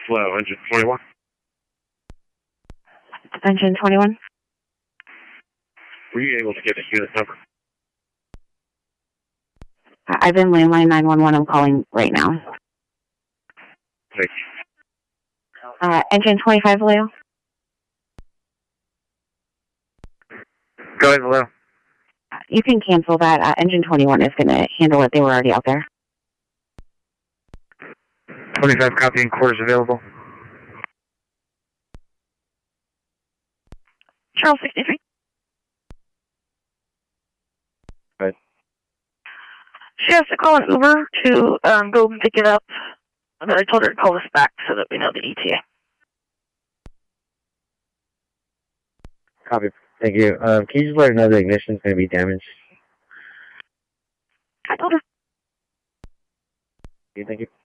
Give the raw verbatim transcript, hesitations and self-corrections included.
Hello, engine twenty-one. Engine twenty-one. Were you able to get the unit number? I've been landline nine one one. I'm calling right now. Thank you. Uh, engine twenty-five, Leo. Go ahead, Leo. Uh, you can cancel that. Uh, engine twenty-one is going to handle it. They were already out there. twenty-five copying quarters available. Charles sixty-three. Right. She has to call an Uber to um, go pick it up. But I told her to call us back so that we know the E T A. Copy. Thank you. Um, can you just let her know the ignition is going to be damaged? I told her. Thank you.